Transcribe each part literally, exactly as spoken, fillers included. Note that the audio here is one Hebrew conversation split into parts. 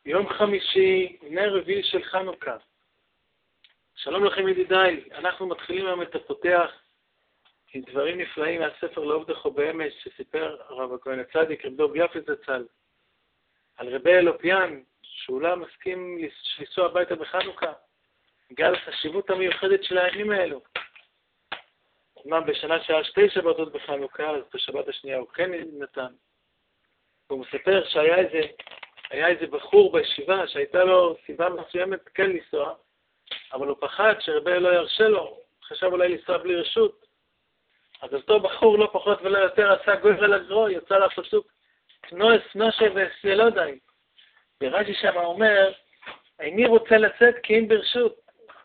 יום חמישי, נר רביעי של חנוכה. שלום לכם ידידיי, אנחנו מתחילים היום את הפותח עם דברים נפלאים מהספר לעובדך באמש שסיפר הרב הכהן הצדיק, רב דב יפה זצ"ל, על רבי אלופיאן, שאולי מסכים לנסוע הביתה בחנוכה, בגלל החשיבות המיוחדת של הימים האלו. אמנם בשנה שעה שתי שבתות בחנוכה, אז בשבת השנייה הוא כן נתן. והוא מספר שהיה איזה, היה איזה בחור בישיבה שהייתה לו סיבה מסוימת כן לנסוע, אבל הוא פחד שרבי לא ירשה לו, חשב אולי לנסוע בלי רשות. אז אותו בחור לא פחות ולא יותר עשה גויר על הגרו, יצא לפסוק תנועס נושה וסלודאי. ורש"י שם אומר, איני רוצה לצאת כי אם ברשות.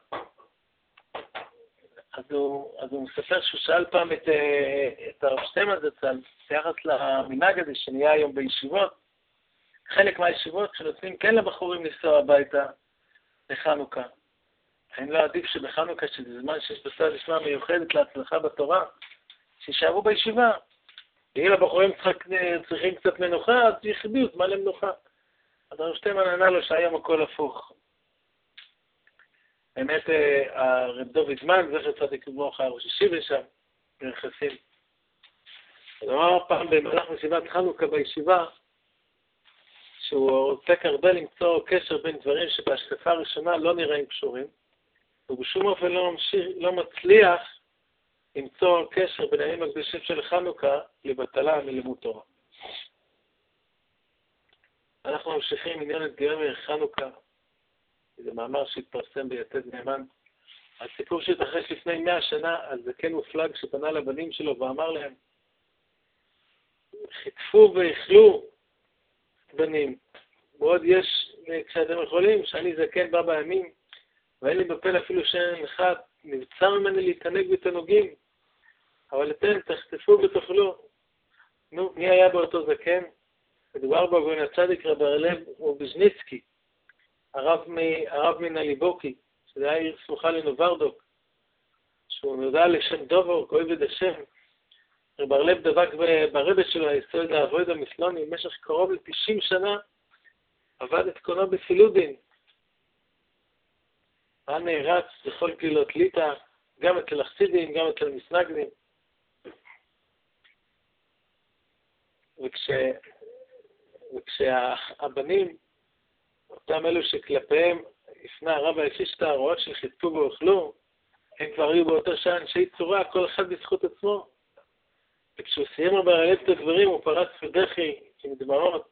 אז הוא, אז הוא מספר שהוא שאל פעם את, את הרב שטיימן זצ"ל, ביחס למנהג הזה שנהיה היום בישיבות, חלק מהישיבות שנותנים כן לבחורים לנסוע הביתה לחנוכה. האם לא עדיף שבחנוכה, שזה זמן שיש בסדר לשמה מיוחדת להצלחה בתורה, שישארו בישיבה. ואם הבחורים צריכים קצת מנוחה, אז יחביאו זמן למנוחה. אז הרב שטיימן ענה לו שהיום הכל הפוך. באמת הרב דב זמן, זכר צדיק לברכה, ראש ישיבה שם, ברכסים. אז אמר פעם במהלך מסיבת חנוכה בישיבה, שהוא עוסק הרבה למצוא קשר בין דברים שבהשקפה הראשונה לא נראים קשורים, ובשום אופן לא, ממשיך, לא מצליח למצוא קשר בין הימים הקדושים של חנוכה לבטלה מלימוד תורה. אנחנו ממשיכים עניין את גימי חנוכה, זה מאמר שהתפרסם ביתד נאמן, הסיפור שהתרחש לפני מאה שנה על זקן מופלג שפנה לבנים שלו ואמר להם, חיטפו ואכלו בנים, ועוד יש, כשאתם יכולים, שאני זקן בא בימים, ואין לי בפה אפילו שאין אחד, נבצר ממני להתענג בתענוגים, אבל אתם תחטפו ותאכלו. נו, מי היה באותו זקן? מדובר בהגאון הצדיק רב הרלב ובז'ניצקי, הרב, מ, הרב מן הליבוקי, שזה היה עיר סמוכה לנוברדוק, שהוא נודע לשם דובור, כואב את השם. רב הרלב דבק ברבש שלו, היסוד העבוד המסלוני, במשך קרוב ל-תשעים שנה, עבד את קונו בפילודין. היה נערץ בכל קלילות ליטא, גם אצל החסידים, גם אצל מסנגדים. וכש... וכשהבנים, אותם אלו שכלפיהם הפנה הרב הישיש את ההוראות של חיטפו ואוכלו, הם כבר היו באותו שעה אנשי צורה, כל אחד בזכות עצמו. וכשהוא סיים רב הרלב את הדברים, הוא פרץ בבכי עם דמעות.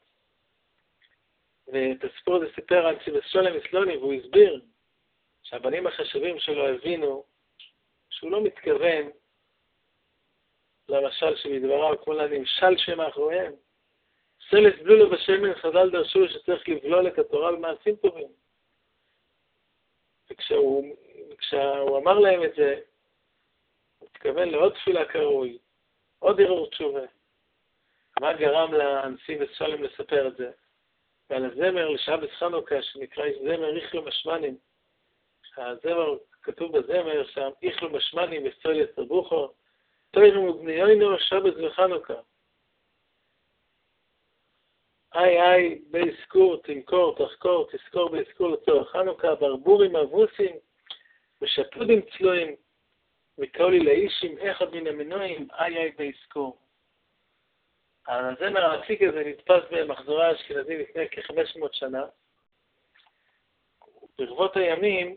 ואת הסיפור הזה סיפר על ציבס שולם מסלוני, והוא הסביר שהבנים החשבים שלו הבינו שהוא לא מתכוון למשל שבדבריו כמו לנמשל שמאחוריהם. סלס בלולו בשמן חז"ל דרשו שצריך לבלול את התורה במעשים טובים. וכשהוא, וכשהוא אמר להם את זה, הוא התכוון לעוד תפילה קרוי, עוד ערעור תשובה. מה גרם לאנשי ושולם לספר את זה? ועל הזמר לשבת חנוכה שנקרא זמר איכלו משמנים. הזמר, כתוב בזמר שם, איכלו משמנים וסול יסרבוכו, תוירו ובניוינו שבת וחנוכה. איי איי באזכור, תמכור, תחקור, תזכור באזכור לצורך חנוכה, ברבורים אבוסים, ושפודים צלויים, וקולי לאישים, אחד מן המנועים, איי איי באזכור. הזמר העתיק הזה נתפס במחזורי האשכנזים לפני כ-חמש מאות שנה. ברבות הימים,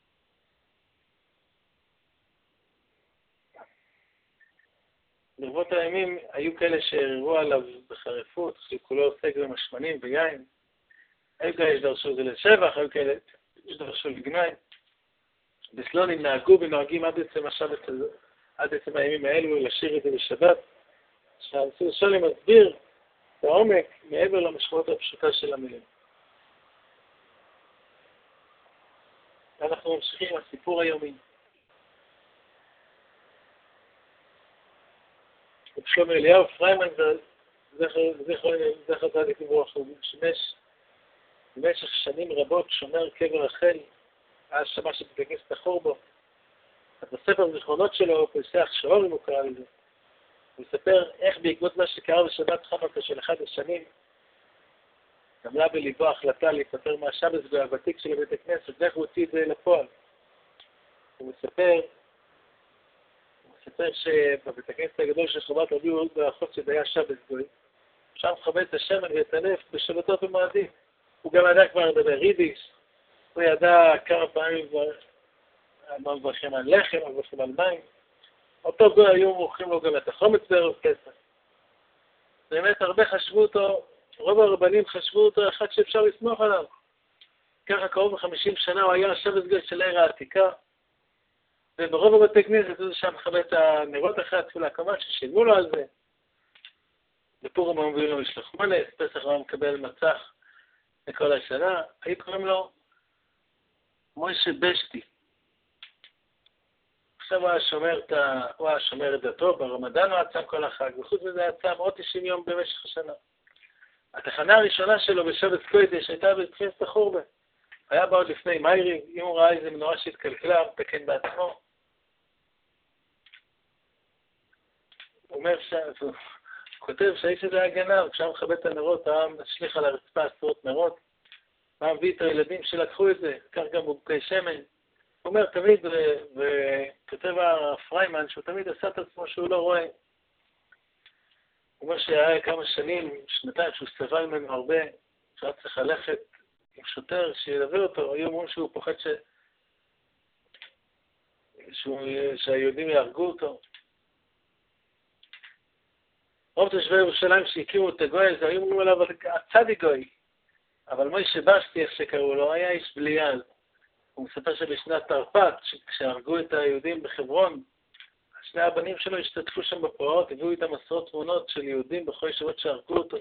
ברבות הימים היו כאלה שהראו עליו בחריפות, שכולו עוסק במשמנים ויין. היו כאלה שדרשו זה לשבח, היו כאלה שדרשו לגנאי. בסלונים נהגו ונוהגים עד עצם השבת, עד עצם הימים האלו לשיר את זה בשבת. שהנשיא שולם מסביר בעומק מעבר למשמעות הפשוטה של המילים. אנחנו ממשיכים עם הסיפור היומי. שלמה אליהו פריימן, זכר צדיק לברכה, הוא שימש במשך שנים רבות שומר קבר רחל, היה שמה שבגגס את החור בו. אז בספר זיכרונות שלו הוא פוסח שאור, אם הוא קרא לזה. הוא מספר איך בעקבות מה שקרה בשבת חנוכה של אחד השנים, נמלה בליבו החלטה להיפטר מהשבס והוותיק של בית הכנסת, ואיך הוא הוציא את זה לפועל. הוא מספר, הוא מספר שבבית הכנסת הגדול של חובת רבי יהודה האחות שהיה שבס גוי, שם מכבד את השמן ואת הנפט בשבתות ומועדים. הוא גם ידע כבר לדבר יידיש, הוא ידע כמה פעמים מה מברכים על לחם, מה מברכים על מים. אותו גוי היו מורחים לו גם את החומץ בערב פסח. באמת הרבה חשבו אותו, רוב הרבנים חשבו אותו אחד שאפשר לסמוך עליו. ככה קרוב ל-חמישים שנה הוא היה השבס גוי של העיר העתיקה, וברוב הבתי כנסת הוא שם מכבד את הנרות אחרי התפילה, כמובן ששילמו לו על זה. בפורים הוא מביא לו משלוח מונס, פסח הוא מקבל מצח לכל השנה, היו קוראים לו מוישה בשטי. עכשיו הוא היה שומר את, ה... הוא היה שומר את דתו, ברמדאן הוא עצם כל החג, וחוץ מזה היה עצם עוד תשעים יום במשך השנה. התחנה הראשונה שלו בשבץ קודש הייתה בתחילת החורבה. היה בה עוד לפני מיירי, אם הוא ראה איזה מנורה שהתקלקלה, הוא מתקן בעצמו. הוא אומר ש... הוא כותב שהאיש הזה היה גנב, כשהיה מכבד את הנרות, היה משליך על הרצפה עשרות נרות, היה מביא את הילדים שלקחו את זה, כך גם בוקי שמן. הוא אומר תמיד, וכותב הפריימן, שהוא תמיד עשה את עצמו שהוא לא רואה. הוא אומר שהיה כמה שנים, שנתיים, שהוא סבל ממנו הרבה, שהיה צריך ללכת עם שוטר שילווה אותו, היו אומרים שהוא פוחד ש... שהוא... שהיהודים יהרגו אותו. רוב תושבי ירושלים שהקימו את הגוי הזה, היו אומרים עליו, הצדי גוי. אבל מוישה בשטי, איך שקראו לו, היה איש בליעל. הוא מספר שבשנת תרפ"ט, כשהרגו את היהודים בחברון, שני הבנים שלו השתתפו שם בפרעות, הביאו איתם עשרות תמונות של יהודים בכל ישיבות שהרגו אותו.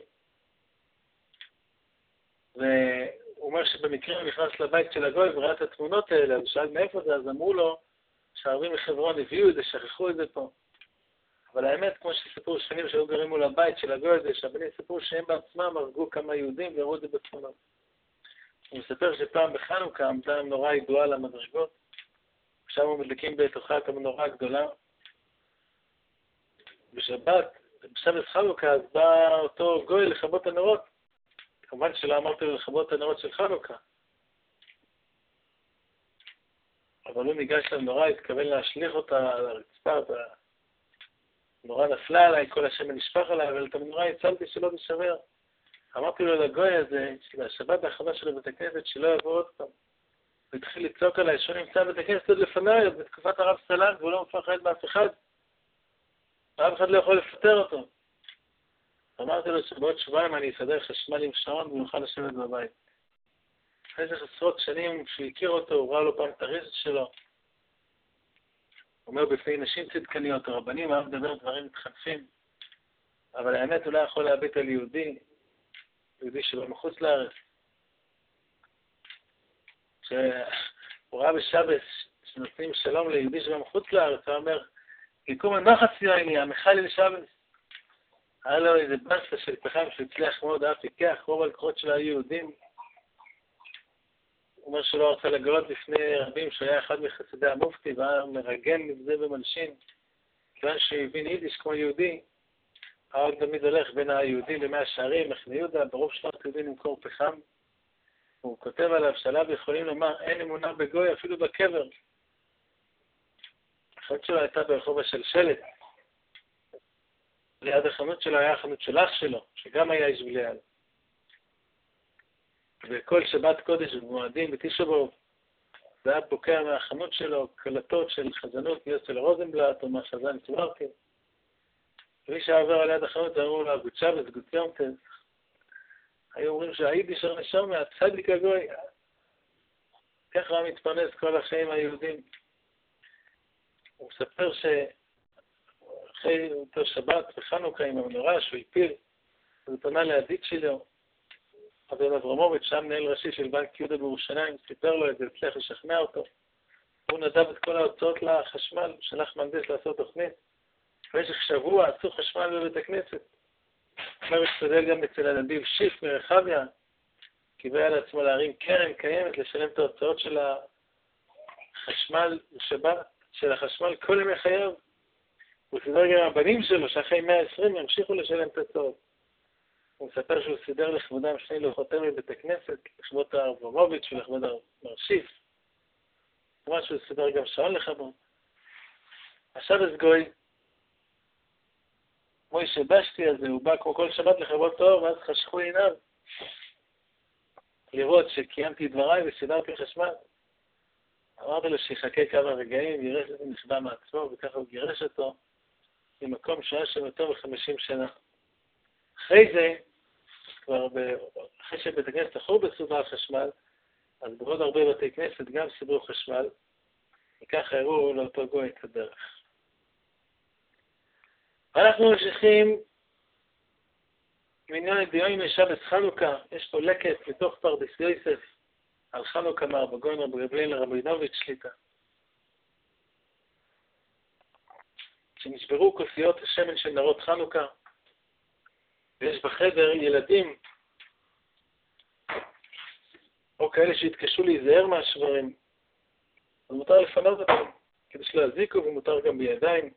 והוא אומר שבמקרה הוא נכנס לבית של הגוי וראה את התמונות האלה, אז שאל מאיפה זה, אז אמרו לו שהערבים מחברון הביאו את זה, שכחו את זה פה. אבל האמת, כמו שסיפרו שכנים שהיו גרים מול הבית של הגוי הזה, שהבנים סיפרו שהם בעצמם הרגו כמה יהודים והראו את זה בתמונות. הוא מספר שפעם בחנוכה עמדה המנורה ידועה למדרגות, עכשיו הוא מדליקים בתוכה את המנורה הגדולה. בשבת, בשבת חנוכה, אז בא אותו גוי לכבות הנרות. כמובן שלא אמרתי לו לכבות הנרות של חנוכה. אבל הוא ניגש למנורה, התכוון להשליך אותה על הרצפה, והמנורה נפלה עליי, כל השמן נשפך עליי, אבל את המנורה הצלתי שלא תשבר. אמרתי לו לגוי הזה, שבשבת האחרונה של בית הכנסת, שלא יבוא עוד פעם. הוא התחיל לצעוק עליי, שהוא נמצא בית הכנסת עוד לפניי, עוד בתקופת הרב סלנט, והוא לא מפחד באף אחד. אף אחד לא יכול לפטר אותו. אמרתי לו שבעוד שבועיים אני אסדר חשמל עם שעון ונוכל לשבת בבית. אחרי זה עשרות שנים שהוא הכיר אותו, הוא ראה לו פעם את הרשת שלו. הוא אומר בפני נשים צדקניות, הרבנים היה מדבר דברים מתחנפים, אבל האמת הוא לא יכול להביט על יהודי, יהודי שלו מחוץ לארץ. כשהוא ראה בשבס שנותנים שלום ליהודי שלו מחוץ לארץ, הוא אומר, יקום הנוחת ציוני, המחל לשבס. היה לו איזה בסה של פחם שהצליח מאוד, היה פיקח, רוב הלקוחות שלו היו יהודים. הוא אומר שלא רצה לגלות לפני רבים שהוא היה אחד מחסידי המופתי, והיה מרגן מבזה ומלשין. כיוון שהוא הבין יידיש כמו יהודי, היה תמיד הולך בין היהודים למאה שערים, מחנה יהודה, ברוב שנות יהודים למכור פחם. הוא כותב עליו שעליו יכולים לומר, אין אמונה בגוי אפילו בקבר. החנות שלו הייתה ברחוב השלשלת. ליד החנות שלו היה החנות של אח שלו, שגם היה איש בליעל. וכל שבת קודש ובמועדים בתשעה באב, זה היה פוקע מהחנות שלו, קלטות של חזנות מיוסל רוזנבלט או מהחזן צווארקין. ומי שעבר על יד החנות אמרו לו, גוד שבס, גוד יומטס. היו אומרים שהיידיש הראשון מהצדיק הגוי. ככה הוא מתפרנס כל החיים היהודים. הוא מספר שאחרי אותו שבת בחנוכה עם המנורה שהוא הפיל, הוא פנה לידיד שלו, אדון אברמוביץ', שם מנהל ראשי של בנק יהודה בירושלים, סיפר לו את זה, הצליח לשכנע אותו. הוא נדב את כל ההוצאות לחשמל, שלח מהנדס לעשות תוכנית. במשך שבוע עשו חשמל בבית הכנסת. הוא משתדל גם אצל הנדיב שיף מרחביה, קיבל על עצמו להרים קרן קיימת, לשלם את ההוצאות של החשמל בשבת, של החשמל כל ימי חייו. הוא סידר גם הבנים שלו, שאחרי מאה ועשרים ימשיכו לשלם את ההוצאות. הוא מספר שהוא סידר לכבודם שני לוחותים מבית הכנסת, לכבוד הרבומוביץ' ולכבוד המרשיף. כמובן שהוא סידר גם שעון לכבוד. השבת גוי, מוישה בשתי הזה, הוא בא כמו כל שבת לכבוד טוב, ואז חשכו עיניו. לראות שקיימתי דבריי וסידרתי חשמל. אמרתי לו שיחכה כמה רגעים, גירש את נכבה מעצמו, וככה הוא גירש אותו ממקום שהיה שם יותר מחמישים שנה. אחרי זה, כבר ב... אחרי שבית הכנסת אחרו בסודר חשמל, אז בעוד הרבה בתי כנסת גם סידרו חשמל, וככה הראו לאותו גוי את הדרך. אנחנו ממשיכים מעניין הדיון לשבת חנוכה. יש פה לקט מתוך פרדס יוסף על חנוכה מארבע גויין רבי גבליאל רבינוביץ' שליטה. כשנשברו כוסיות השמן של נרות חנוכה, ויש בחדר ילדים, או כאלה שהתקשו להיזהר מהשברים, אז מותר לפנות אותם, כדי שלא יזיקו, ומותר גם בידיים.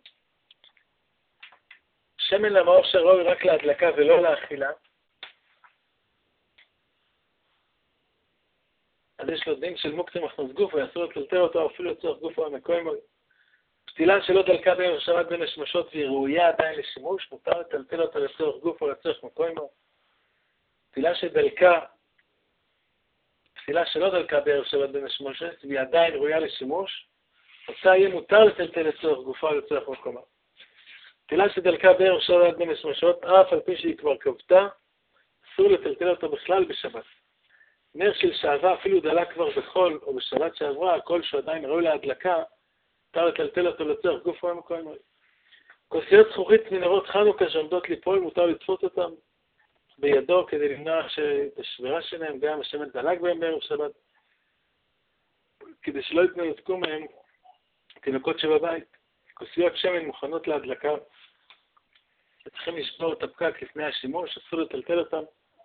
שמן למאור שראוי רק להדלקה ולא לאכילה, אז יש לו דין של מוקצה מחנוס גוף, ויעשו לטלטל אותו אפילו לצורך גוף או המקוים. פתילה שלא דלקה בין השבת בין השמשות והיא ראויה עדיין לשימוש, מותר לטלטל אותה לצורך גוף או לצורך מקוים. פתילה שדלקה, פתילה שלא דלקה בערב שבת בין השמשות והיא עדיין ראויה לשימוש, אותה יהיה מותר לטלטל לצורך גופה או לצורך מקומה. פתילה שדלקה בערב שבת בין השמשות, אף על פי שהיא כבר כבתה, אסור לטלטל אותה בכלל בשבת. נר של שעבה אפילו דלק כבר בחול או בשבת שעברה, הכל שהוא עדיין ראוי להדלקה, מותר לטלטל אותו לצורך גוף או המקוים. כוסיות זכוכית מנרות חנוכה שעומדות ליפול, מותר לתפוס אותם בידו כדי למנוע את השבירה שלהם, גם השמן דלק בהם בערב שבת, כדי שלא יתנתקו מהם תינוקות שבבית. כוסיות שמן מוכנות להדלקה, צריכים לשבור את הפקק לפני השימוש, אסור לטלטל אותם,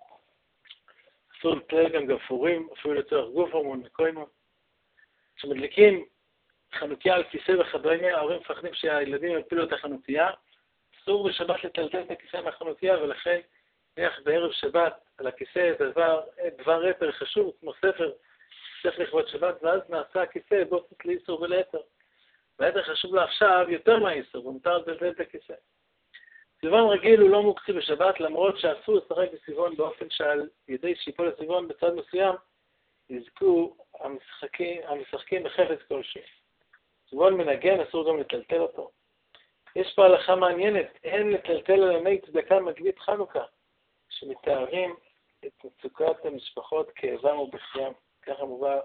אסור לטלטל גם גפורים, אפילו לצורך גוף או מקוים. כשמדליקים חנוכיה על כיסא בחדרים, ההורים מפחדים שהילדים יפילו את החנוכיה, אסור בשבת לטלטל את הכיסא מהחנוכיה, ולכן נניח בערב שבת על הכיסא דבר, דבר יתר חשוב, כמו ספר, ספר לכבוד שבת, ואז נעשה הכיסא בוסת לאיסור וליתר. והיתר חשוב לו עכשיו יותר מהאיסור, ומותר לטלטל את הכיסא. סביבון רגיל הוא לא מוקצי בשבת, למרות שאסור לשחק בסביבון באופן שעל ידי שיפול הסביבון בצד מסוים, יזכו המשחקים, המשחקים בחפץ כלשהו. סביבון מנגן, אסור גם לטלטל אותו. יש פה הלכה מעניינת, אין לטלטל על ימי צדקה מגבית חנוכה, שמתארים את מצוקת המשפחות כאבם ובכיים. ככה מובא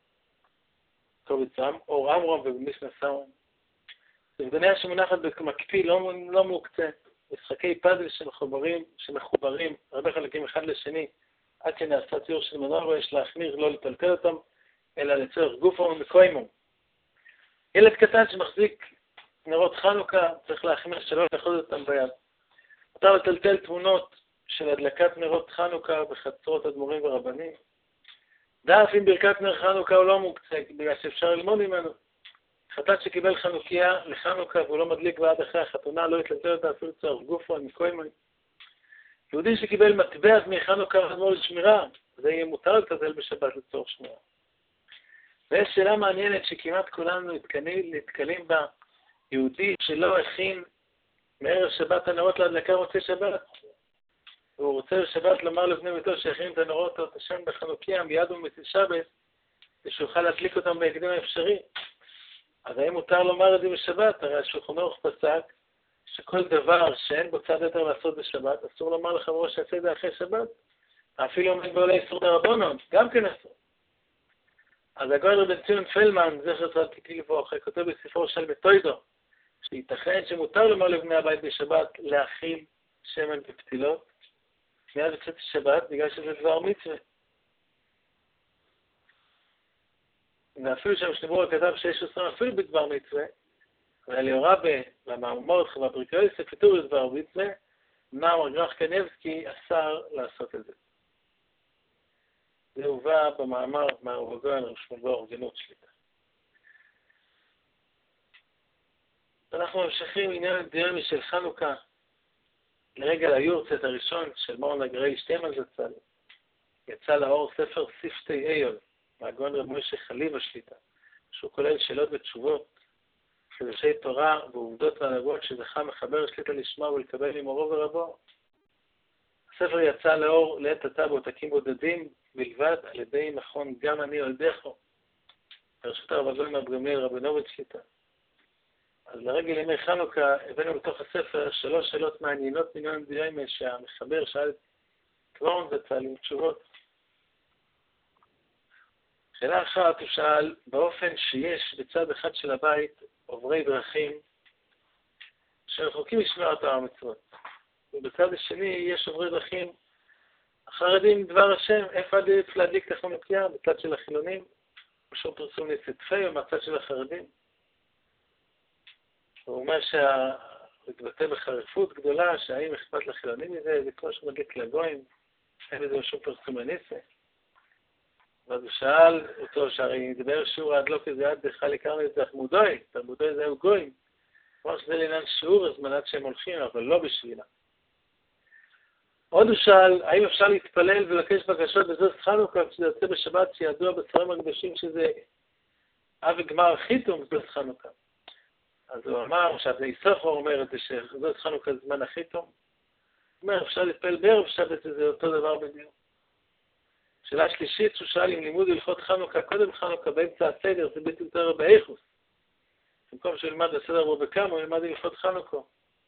קובצם, אור אמרום ובמשנה סאון. סבדניה שמונחת במקפיא לא, לא מוקצה. משחקי פאזל שמחוברים, שמחוברים הרבה חלקים אחד לשני, עד שנעשה ציור של מנור, ויש להחמיר לא לטלטל אותם, אלא לצורך גוף או מקוימו. ילד קטן שמחזיק נרות חנוכה, צריך להחמיר שלא לאחוז אותם ביד. מותר לטלטל תמונות של הדלקת נרות חנוכה בחצרות אדמו"רים ורבנים. דאף אם ברכת נר חנוכה הוא לא מוקצה, בגלל שאפשר ללמוד ממנו. חתן שקיבל חנוכיה לחנוכה והוא לא מדליק ועד אחרי החתונה, לא יתלטל אותה אפילו צורך גוף או מקוים. יהודי שקיבל מטבע דמי חנוכה ואדמו"ר לשמירה, זה יהיה מותר לטלטל בשבת לצורך שמירה. ויש שאלה מעניינת שכמעט כולנו נתקלים, נתקלים בה, יהודי שלא הכין מערב שבת הנרות להדלקה מוצאי שבת, והוא רוצה בשבת לומר לבני ביתו שהכין את הנרות או את השם בחנוכיה מיד ומוצאי שבת, ושיוכל להדליק אותם בהקדם האפשרי. אז האם מותר לומר את זה בשבת? הרי השולחן ערוך פסק שכל דבר שאין בו צד יותר לעשות בשבת, אסור לומר לחברו שיעשה את זה אחרי שבת, אפילו עומד בעולה איסור דרבנן, גם כן אסור. אז הגאון רבי ציון פלמן, זכר צדיק לברכה, כותב בספרו של מתוידו, שייתכן שמותר לומר לבני הבית בשבת להכיל שמן בפתילות, מיד בצאת שבת, בגלל שזה דבר מצווה. ואפילו שהמשנה כתב שיש עשרה אפילו בדבר מצווה, ואליהו רבה, והמאמרת והבריקה יוסף, כתוב לדבר מצווה, נאמר גרח קניבסקי אסר לעשות את זה. זה הובא במאמר מהרב הגאון רשמי באורגנות שליטה. אנחנו ממשיכים עניין הדיון של חנוכה. לרגל היורצת הראשון של מורן הגראיל שטיימן זצ"ל, יצא לאור ספר שפתי איול, מהגאון רב משה חליבה שליט"א, שהוא כולל שאלות ותשובות, חידושי תורה ועובדות והנהגות שזכה מחבר שליט"א לשמוע ולקבל ממורו ורבו. הספר יצא לאור לעת עתה בעותקים בודדים בלבד על ידי מכון גם אני ילדךו, ברשות הרב הגאון רב גמליאל רבינוביץ' שליט"א. אז לרגל ימי חנוכה הבאנו בתוך הספר שלוש שאלות מעניינות מעניין דיומא שהמחבר שאל את מורן זצ"ל עם תשובות. שאלה אחת הוא שאל, באופן שיש בצד אחד של הבית עוברי דרכים שרחוקים לשמור התורה והמצוות, ובצד השני יש עוברי דרכים החרדים דבר השם, איפה עדיף להדליק את החנוכיה? בצד של החילונים, בשור פרסום נסתפי, או מהצד של החרדים? הוא אומר שהוא התבטא בחריפות גדולה, שהאם אכפת לחילונים מזה, זה כמו שמדליק לגויים, אין לזה שום פרסום לניסה. ואז הוא שאל אותו, שהרי נדבר שיעור עד לא כזה עד בכלל יקרנו את זה תלמודוי, תלמודוי זהו גויים. כלומר שזה לעניין שיעור הזמנת שהם הולכים, אבל לא בשבילה. עוד הוא שאל, האם אפשר להתפלל ולבקש בקשות בזאת חנוכה, כשזה יוצא בשבת שידוע בספרים הקדושים שזה אב וגמר חיתום בזאת חנוכה. אז הוא אמר, שהבני ספר אומר את זה, שזאת חנוכה זמן החיתום. הוא אומר, אפשר להתפלל בערב שבת, זה אותו דבר בדיוק. שאלה שלישית, שהוא שאל אם לימוד הלכות חנוכה, קודם חנוכה באמצע הסדר, זה בלתי יותר באיכוס. במקום שהוא ילמד בסדר בו בכמה, הוא ילמד הלכות חנוכה.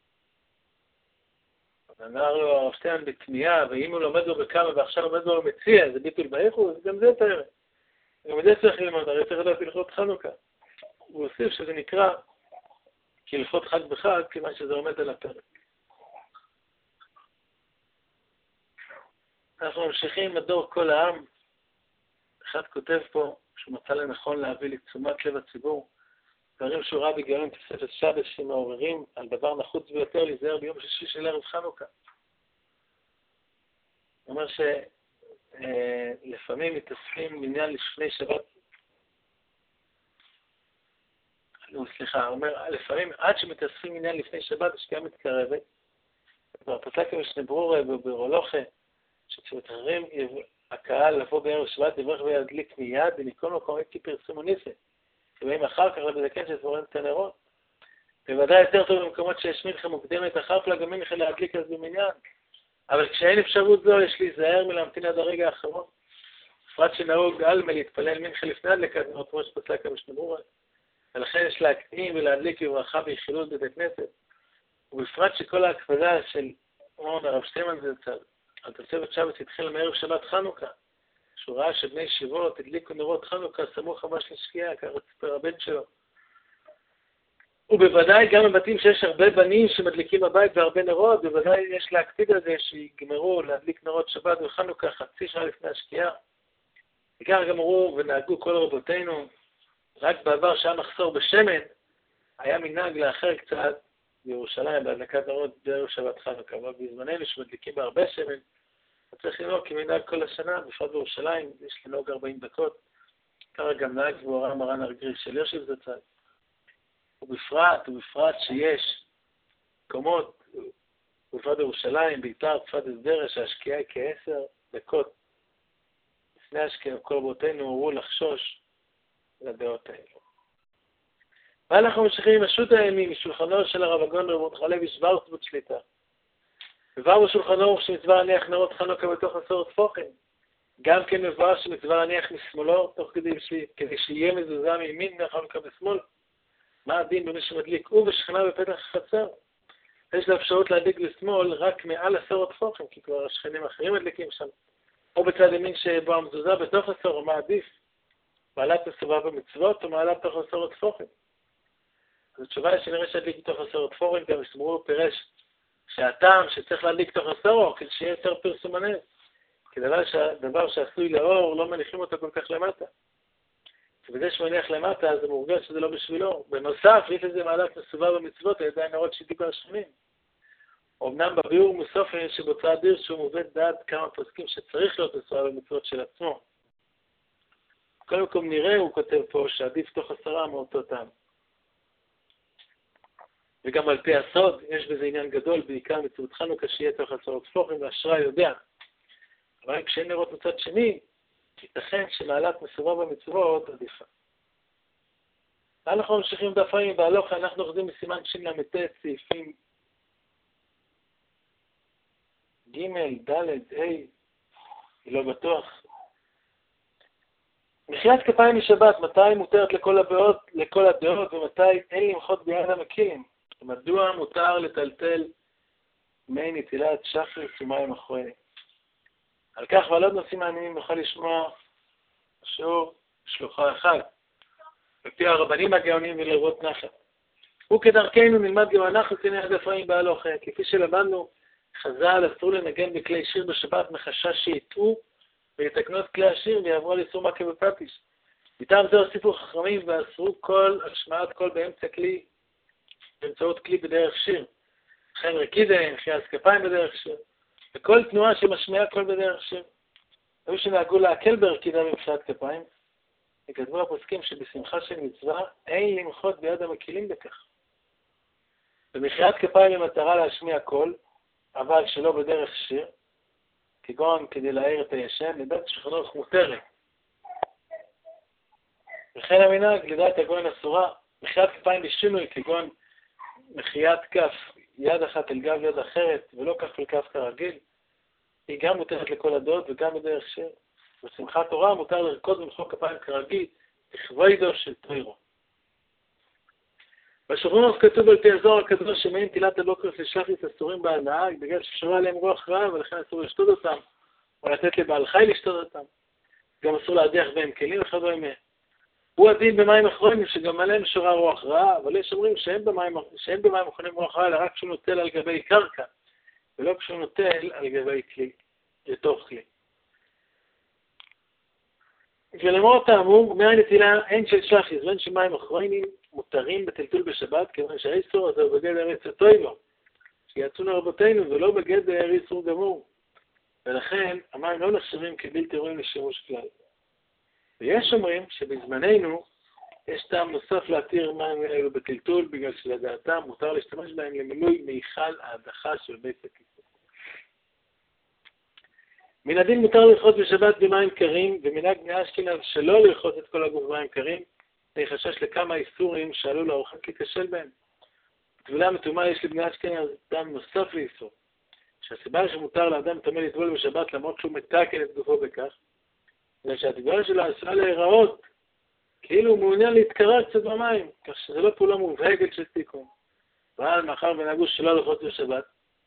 אמר לו הרב שטיין בתמיהה, ואם הוא לומד לו בכמה ועכשיו לומד לו מציע, זה ביטול באיכוס, גם זה תאר. גם את זה צריך ללמוד, הרי צריך לדעת הלכות חנוכה. הוא הוסיף שזה נקרא כהלכות חג בחג, כיוון שזה עומד על הפרק. אנחנו ממשיכים לדור כל העם. אחד כותב פה, שהוא מצא לנכון להביא לתשומת לב הציבור, דברים שהוא ראה בגאון תוספת שבת שמעוררים על דבר נחוץ ביותר להיזהר ביום שישי של ערב חנוכה. הוא אומר שלפעמים מתאספים מניין לפני שבת, לא, סליחה, הוא אומר, לפעמים עד שמתאספים מניין לפני שבת השקיעה מתקרבת, בפסק המשנה ברורה וברולוכה, שכשמתחררים הקהל לבוא בערב שבת יברך וידליק מיד, ומכל מקום הייתי פרסום וניסה. ובאים אחר כך לבדקן שזורם את הנרות. בוודאי יותר טוב במקומות שיש מנחה מוקדמת, אחר פלג המנחה להדליק אז במניין. אבל כשאין אפשרות זו, יש להיזהר מלהמתין עד הרגע האחרון. בפרט שנהוג אלמה להתפלל מנחה לפני הדלקת נרות, כמו שפסק המשנה ברורה. ולכן יש להקדים ולהדליק בברכה ביחידות בבית כנסת. ובפרט שכל ההקפדה של מורן הרב שטיימן זצ"ל, על תוספת שבת התחיל מערב שבת חנוכה, שהוא ראה שבני ישיבות הדליקו נרות חנוכה סמוך ממש לשקיעה, ככה סיפר הבן שלו. ובוודאי גם בבתים שיש הרבה בנים שמדליקים בבית והרבה נרות, בוודאי יש להקפיד על זה שיגמרו להדליק נרות שבת וחנוכה חצי שעה לפני השקיעה. וכך גמרו ונהגו כל רבותינו, רק בעבר שהיה מחסור בשמן, היה מנהג לאחר קצת בירושלים בהדלקת נרות בערב שבת חנוכה, אבל בזמננו שמדליקים בהרבה שמן, צריך לנהוג כמנהג כל השנה, בפרט בירושלים, יש לנהוג ארבעים דקות, ככה גם נהג והורה מרן הרגרי של יושב זצ"ל. ובפרט, ובפרט שיש מקומות, בפרט בירושלים, בעיקר צפת הסדרה, שהשקיעה היא כעשר דקות. לפני השקיעה, כל רבותינו הורו לחשוש לדעות האלו. ואנחנו ממשיכים עם השו"ת היומי, משולחנו של הרב הגאון רב מרדכי לוי שוורצבוט שליט"א. מבואר בשולחנו שמצווה להניח נרות חנוכה בתוך מסורת פוכן. גם כן מבואר שמצווה להניח משמאלו, תוך כדי, ש... כדי שיהיה מזוזה מימין מהחנוכה בשמאל. מה הדין במי שמדליק? הוא ושכנה בפתח החצר. יש לה אפשרות להדליק בשמאל רק מעל הסורת פוכן, כי כבר השכנים האחרים מדליקים שם. או בצד ימין שבו המזוזה בתוך הסורת, מה עדיף? מעלת מסובב במצוות או מעלת בתוך הסורת פוכן? אז התשובה היא שנראה שהדליק בתוך הסורת פוכן, גם יסמרו פירש שהטעם שצריך להדליק תוך הסורת, כדי שיהיה יותר פרסום הנס. כי דבר, ש... דבר שעשוי לאור, לא מניחים אותו כל כך למטה. ובזה שמניח למטה, זה מורגש שזה לא בשבילו. בנוסף, יש לזה מעלת מסובב במצוות, על ידי הנרות שהדליקו השכנים. אמנם בביאור מוסופי שבוצע אדיר שהוא מובא דעת כמה פוסקים שצריך להיות מסובב במצוות של עצמו. בכל מקום נראה, הוא כותב פה, שעדיף תוך עשרה מאותו טעם. וגם על פי הסוד, יש בזה עניין גדול, בעיקר מצוות חנוכה שיהיה תוך הצורות פלוחים והשראה יודע. אבל כשאין לראות מצד שני, ייתכן שמעלת מסורה במצוות עדיפה. אנחנו ממשיכים דף ה' בהלכה, אנחנו אוחזים בסימן של"ט, סעיפים ג', ד', ה', לא בטוח. מחיית כפיים משבת, מתי מותרת לכל הדעות, לכל הדעות ומתי אין למחות ביד המקילים? מדוע מותר לטלטל מי נטילת שחרית ומים אחרונים? על כך ועל עוד נושאים מעניינים נוכל לשמוע שיעור שלוחה אחד, לפי הרבנים הגאונים ולראות נחת. וכדרכנו נלמד גם אנחנו כנראה דף ה' בהלכה, כפי שלמדנו, חז"ל אסור לנגן בכלי שיר בשבת מחשש שיטעו ויתקנו את כלי השיר ויעברו על איסור מכה בפטיש. מטעם זה הוסיפו חכמים ואסרו כל השמעת קול באמצע כלי, באמצעות כלי בדרך שיר. וכן רקידה, מחיית כפיים בדרך שיר, וכל תנועה שמשמיעה קול בדרך שיר. היו שנהגו להקל ברקידה במחיית כפיים, וכתבו הפוסקים שבשמחה של מצווה אין למחות ביד המקילים בכך. במחיית כפיים במטרה להשמיע קול, אבל שלא בדרך שיר, כגון כדי להעיר את הישן, לדעת שולחן מותרת. וכן המנהג, לדעת הגויין אסורה, מחיית כפיים בשינוי, כגון מחיית כף יד אחת אל גב יד אחרת, ולא כף אל כף כרגיל, היא גם מותרת לכל הדעות וגם בדרך שיר. בשמחת תורה מותר לרקוד במחוא כפיים כרגיל, לכבודו של תוירו. בשולחן ערוך כתוב על פי הזוהר הקדוש שמעין נטילת הבוקר של שחרית אסורים בהנאה, בגלל ששורה עליהם רוח רע ולכן אסור לשתות אותם, או לתת לבעל חי לשתות אותם. גם אסור להדיח בהם כלים וכדומה מהם. הוא הדין במים אחרונים שגם עליהם שורה רוח רע, אבל יש אומרים שאין במים, שאין במים אחרונים רוח רע, אלא רק כשהוא נוטל על גבי קרקע, ולא כשהוא נוטל על גבי כלי, לתוך כלי. ולמרות האמור, מהנטילה אין של שחיס ואין של מים אחרונים מותרים בטלטול בשבת, כיוון שהאיסור הזה הוא בגדר עצתוינו, שיצאו רבותינו ולא בגדר איסור גמור. ולכן המים לא נחשבים כבלתי ראויים לשימוש כלל. ויש אומרים שבזמננו יש טעם נוסף להתיר מים אלו בטלטול, בגלל שלדעתם מותר להשתמש בהם למילוי מיכל ההדחה של בית הכיסא. מן הדין מותר לרחוץ בשבת במים קרים, ומנהג בני אשכנז שלא לרחוץ את כל הגוף במים קרים, זה חשש לכמה איסורים שעלו לאורחת להיכשל בהם. בטבילה מטומאה יש לבני אשכנז טעם נוסף לאיסור, שהסיבה שמותר לאדם טמא לטבול בשבת למרות שהוא מתקן את גופו בכך, זה שהטבילה שלו עשויה להיראות כאילו הוא מעוניין להתקרר קצת במים, כך שזה לא פעולה מובהקת של תיקון. אבל מאחר ונהגו שלא לרחוץ בשבת,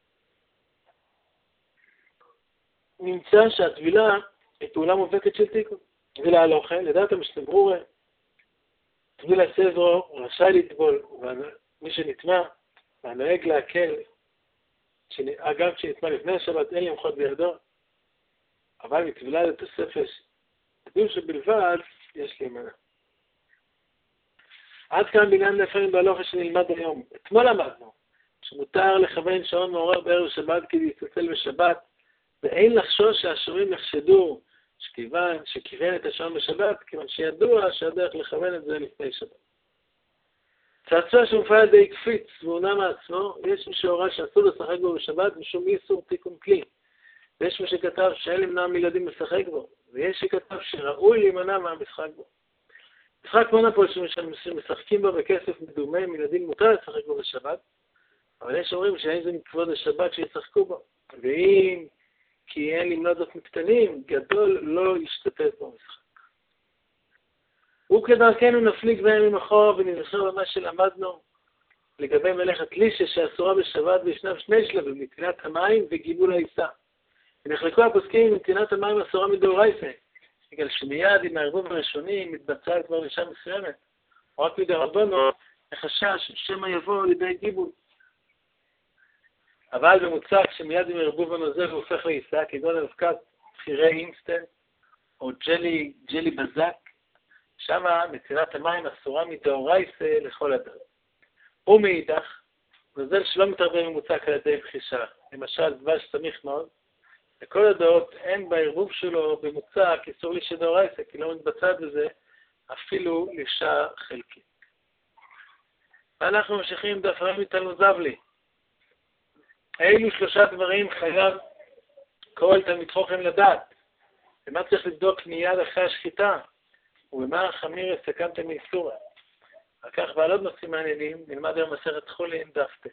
נמצא שהטבילה היא פעולה מובהקת של תיקון. ולהלוכה, לדעת המשנה ברורה, טביל הסברו רשאי לטבול, ומי שנטמא, והנוהג להקל, אגב שנטמא לפני השבת אין למחות בידו, אבל מטבילה לתוספת, כתוב שבלבד יש להימנע. עד כאן בעניין נפרים בהלוכה שנלמד היום. אתמול למדנו שמותר לכוון שעון מעורר בערב שבת כדי להצטצל בשבת, ואין לחשוש שהשומעים יחשדו שכיוון שכיוון את השעון בשבת, כיוון שידוע שהדרך לכוון את זה לפני שבת. צעצוע שמופעל על ידי קפיץ והונה מעצמו, יש מי שהורה שאסור לשחק בו בשבת משום איסור תיקון כלי. ויש מי שכתב שאין למנוע מילדים לשחק בו, ויש שכתב שראוי להימנע מהמשחק בו. משחק מונופול שמשחקים בו בכסף מדומה, מילדים מותר לשחק בו בשבת, אבל יש אומרים שאין זה מכבוד השבת שישחקו בו. ואם כי אין למנוע זאת מקטנים, גדול לא ישתתף במשחק. וכדרכנו נפליג בהם ממחור ונזכר במה שלמדנו לגבי מלאכת לישה שאסורה בשבת וישנם שני שלבים, נתינת המים וגיבול העיסה. ונחלקו הפוסקים נתינת המים אסורה מדאורייתא, בגלל שמיד עם הערבוב הראשוני מתבצעה כבר אישה מסוימת, או רק מדרבנו החשש שמא יבוא לידי גיבול. אבל במוצק שמיד עם ערבוב הנוזל הוא הופך לעיסה, כגון אבקת בחירי אינסטנט או ג'לי, ג'לי בזק, שמה נתינת המים אסורה מדאורייתא לכל אדם. ומאידך, נוזל שלא מתערבב ממוצק על ידי בחישה, למשל דבש סמיך מאוד, לכל הדעות אין בערבוב שלו במוצק איסור לישה דאורייתא, כי לא מתבצעת בזה אפילו לישה חלקית. ואנחנו ממשיכים דף רמי תלמוד בבלי. אילו שלושה דברים חייב כל תלמיד חכם לדעת. ומה צריך לבדוק מיד אחרי השחיטה? ובמה חמיר הסתכנתם מאיסורה. על כך ועל עוד נושאים מעניינים, נלמד היום מסכת חולין דף ט'.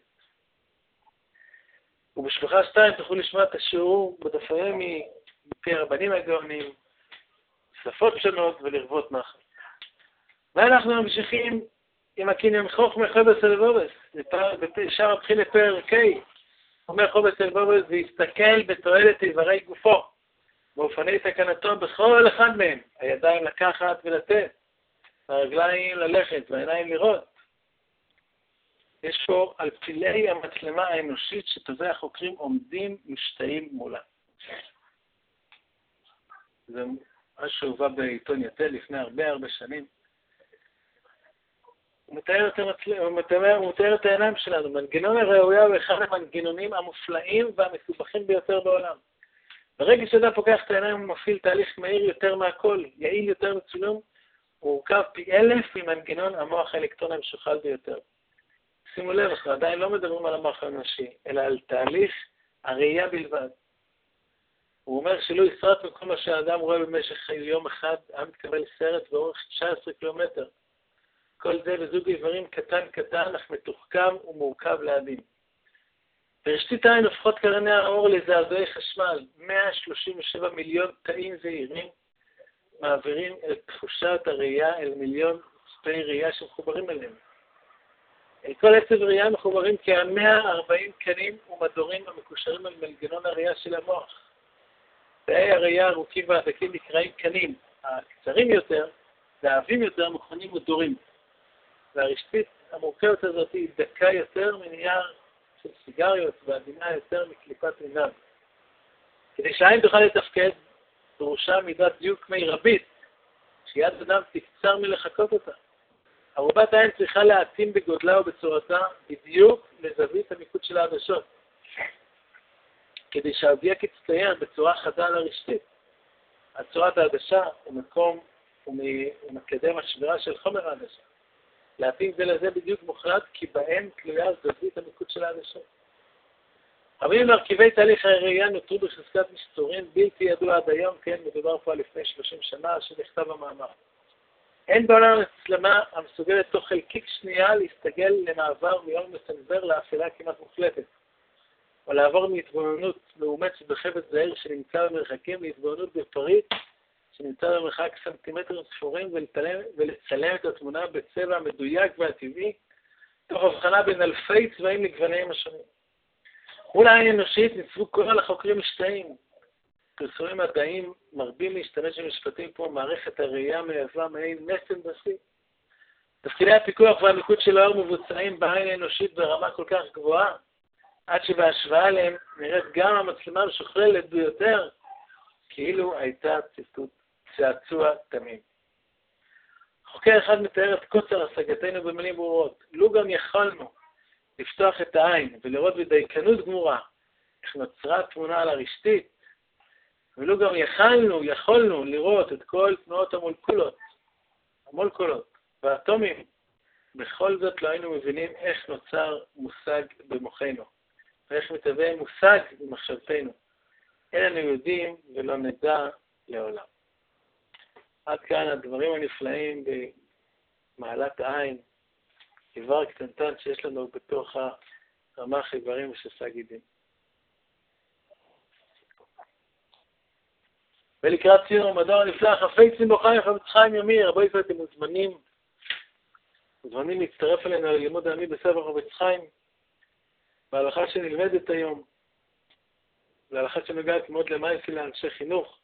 ובשלוחה שתיים תוכלו לשמוע את השיעור בדף רמי מפי הרבנים הגאונים, שפות שונות ולרבות נחל. ואנחנו ממשיכים עם הקניין חוכמה חובס אל בובס. בשער הבחין לפרק ה' אומר חובס אל בובס והסתכל בתועלת איברי גופו, באופני תקנתו בכל אחד מהם, הידיים לקחת ולתת, והרגליים ללכת והעיניים לראות. יש פה על פילי המצלמה האנושית שטובי החוקרים עומדים משתאים מולה. זה מה שהובא בעיתון יתד לפני הרבה הרבה שנים. הוא מתאר את, המצל... הוא מתאר... הוא מתאר את העיניים שלנו. מנגנון הראויה הוא אחד המנגנונים המופלאים והמסובכים ביותר בעולם. ברגע שאדם פוקח את העיניים הוא מפעיל תהליך מהיר יותר מהכל, יעיל יותר מצולם, הוא הורכב פי אלף ממנגנון המוח האלקטרוני המשוכלל ביותר. שימו לב, אנחנו עדיין לא מדברים על המוח האנושי, אלא על תהליך הראייה בלבד. הוא אומר שלא יסרט מכל מה שהאדם רואה במשך יום אחד, עם מתקבל סרט באורך תשעה עשר קילומטר. כל זה בזוג איברים קטן קטן, אך מתוחכם ומורכב להבין. ברשתית העין הופכות קרני האור לזעזועי חשמל. מאה שלושים ושבעה מיליון תאים זעירים מעבירים את תחושת הראייה אל מיליון צפי ראייה שמחוברים אליהם. אל כל עצב ראייה מחוברים כ-מאה וארבעים קנים ומדורים המקושרים על מנגנון הראייה של המוח. תאי הראייה הארוכים והדקים נקראים קנים. הקצרים יותר והעבים יותר מכונים מדורים. והרשתית המורכבת הזאת היא דקה יותר מנייר של סיגריות ועדינה יותר מקליפת עינב. כדי שהעין תוכל לתפקד, דרושה מידת דיוק מרבית, שיד אדם תקצר מלחקות אותה. ערובת העין צריכה להתאים בגודלה ובצורתה בדיוק לזווית המיקוד של העדשות, כדי שהאובייקט יצטייר בצורה חדה לרשתית. הצורת העדשה הוא מקום ומקדם השבירה של חומר העדשה. להתאים זה לזה בדיוק מוחלט, כי בהם תלויה זווית המיקוד של העדשות. רבים מרכיבי תהליך הראייה נותרו בחזקת מסתורין בלתי ידוע עד היום, כן, מדובר פה על לפני שלושים שנה שנכתב המאמר. אין בעולם המצלמה המסוגלת תוך חלקיק שנייה להסתגל למעבר מיום מסנבר לאפלה כמעט מוחלטת, או לעבור מהתבוננות מאומצת בחפץ זעיר שנמצא במרחקים להתבוננות בפריט שנמצא במרחק סנטימטרים ספורים ולצלם, ולצלם את התמונה בצבע מדויק והטבעי, תוך הבחנה בין אלפי צבעים לגווניהם השונים. מול העין האנושית ניצבו כל החוקרים משתאים. פרסומים מדעיים מרבים להשתמש במשפטים כמו מערכת הראייה מהווה מעין נסם בשיא. תפקידי הפיקוח והמיקוד של האור מבוצעים בעין האנושית ברמה כל כך גבוהה, עד שבהשוואה להם נראית גם המצלמה משוכללת ביותר, כאילו הייתה ציטוט צעצוע תמים. חוקר אחד מתאר את קוצר השגתנו במילים ברורות. לו גם יכולנו לפתוח את העין ולראות בדייקנות גמורה איך נוצרה תמונה על הרשתית, ולו גם יכלנו, יכולנו לראות את כל תנועות המולקולות, המולקולות והאטומים, בכל זאת לא היינו מבינים איך נוצר מושג במוחנו, ואיך מתהווה מושג במחשבתנו. אין לנו יודעים ולא נדע לעולם. עד כאן הדברים הנפלאים במעלת העין, איבר קטנטן שיש לנו בתוך הרמ"ח איברים ושס"ה גידים. ולקראת סיום המדור הנפלא, חפצים בו חיים, חפץ חיים ימי, רבו ישראל, אתם מוזמנים, מוזמנים להצטרף אלינו ללימוד העמי בספר חפץ חיים, בהלכה שנלמדת היום, בהלכה שנוגעת מאוד למעשי לאנשי חינוך.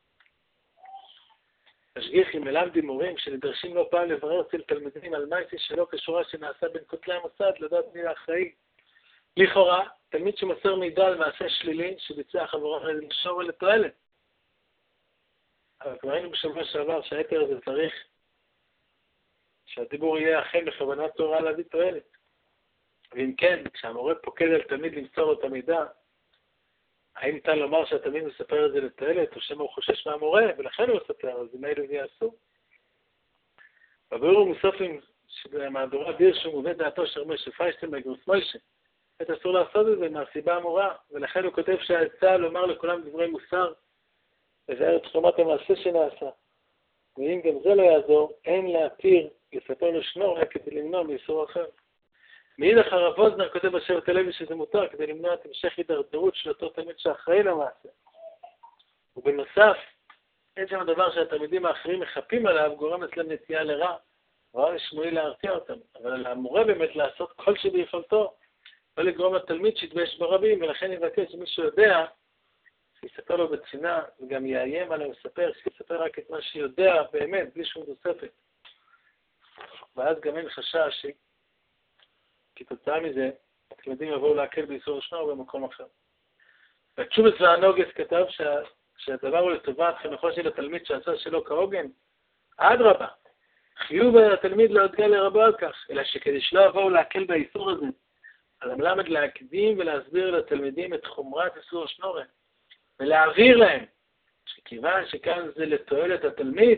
משגיחים, מלמדים, מורים שנדרשים לא פעם לברר אצל תלמידים על מעשי שלא כשורה שנעשה בין כותלי המוסד, לדעת מי האחראי. לכאורה, תלמיד שמסר מידע על מעשה שלילי שביצע חברה לנשור ולתועלת. אבל כבר היינו בשבוע שעבר שהיתר הזה צריך שהדיבור יהיה אכן בכוונת תורה להביא תועלת. ואם כן, כשהמורה פוקד על תלמיד למסור לו את המידע, האם ניתן לומר שהתלמיד מספר את זה לתועלת, או שמה הוא חושש מהמורה, ולכן הוא מספר, אז אם האלה זה יעשו. בבירור מוספים שבמהדורה בירשום ובית דעתו של משה פיישטיין בגרוס מוישה. את אסור לעשות את זה מהסיבה האמורה, ולכן הוא כותב שהעצה לומר לכולם דברי מוסר, לבאר את חומת המעשה שנעשה. ואם גם זה לא יעזור, אין להתיר לספר לו שנור כדי למנוע מאיסור אחר. מאידך הרב ווזנר כותב בשבט הלוי שזה מותר כדי למנוע את המשך הידרדרות של אותו תלמיד שאחראי למעשה. ובנוסף, עצם הדבר שהתלמידים האחרים מחפים עליו גורם אצלם נטייה לרע, רע לשמואל להרתיע אותם, אבל על המורה באמת לעשות כל שביכולתו, לא לגרום לתלמיד שיתבייש ברבים, ולכן יבקש שמי שיודע, שיספר לו בצנעה, וגם יאיים עליו לספר, שיספר רק את מה שיודע באמת, בלי שום תוספת. ואז גם אין חשש שכתוצאה מזה, התלמידים יבואו להקל באיסור השנור במקום אחר. והתשובס והנוגס כתב שה... שהדבר הוא לטובת חינוכו של התלמיד שעשה שלא כהוגן, אדרבה, חיוב התלמיד להודיע לרבו על כך, אלא שכדי שלא יבואו להקל באיסור הזה, על המלמד להקדים ולהסביר לתלמידים את חומרת איסור השנורה, ולהעביר להם, שכיוון שכאן זה לתועלת התלמיד,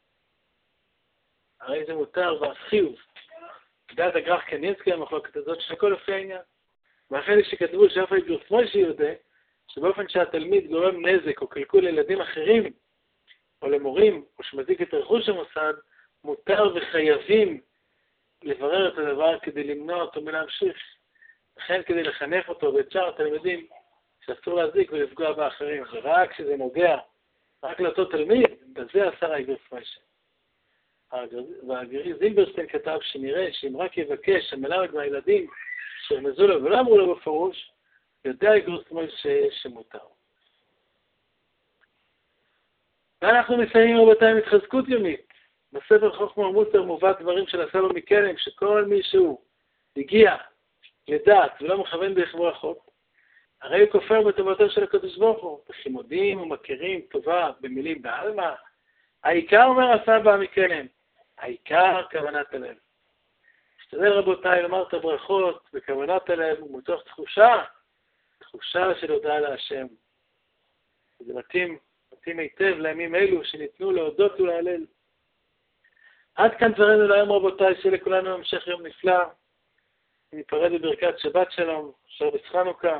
הרי זה מותר והחיוב. דעת הגרח קנינסקי המחלוקת הזאת שהכל לפי העניין. ואחרי שכתבו שאף הגרוס מוישה יודע, שבאופן שהתלמיד גורם נזק או קלקול לילדים אחרים, או למורים, או שמזיק את רכוש המוסד, מותר וחייבים לברר את הדבר כדי למנוע אותו מלהמשיך. לכן כדי לחנך אותו ואת שאר התלמידים שאסור להזיק ולפגוע באחרים. ורק כשזה נוגע רק לאותו תלמיד, בזה עשר הגרוס מוישה. והגרי זילברשטיין כתב שנראה שאם רק יבקש המלמד מהילדים שרמזו לו ולא אמרו לו בפירוש, יודע הגרוס מוישה שמותר. ואנחנו מסיימים רבותיי עם התחזקות יומית. בספר חוכמה ומוסר מובא דברים של הסבא מקלם, שכל מי שהוא הגיע לדעת ולא מכוון בכברו החוק, הרי הוא כופר בטובתו של הקדוש ברוך הוא, בחימודים ומכירים טובה במילים בעלמא. העיקר אומר הסבא מקלם, העיקר כוונת הלב. משתדל רבותיי לומר את הברכות בכוונת הלב ומתוך תחושה, תחושה של הודעה להשם. זה מתאים, מתאים היטב לימים אלו שניתנו להודות ולהלל. עד כאן דברינו להיום רבותיי, שלכולנו המשך יום נפלא. ניפרד בברכת שבת שלום, שבת חנוכה,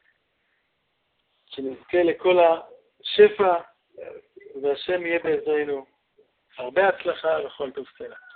שנזכה לכל השפע והשם יהיה בעזרנו. הרבה הצלחה וכל טוב סלע.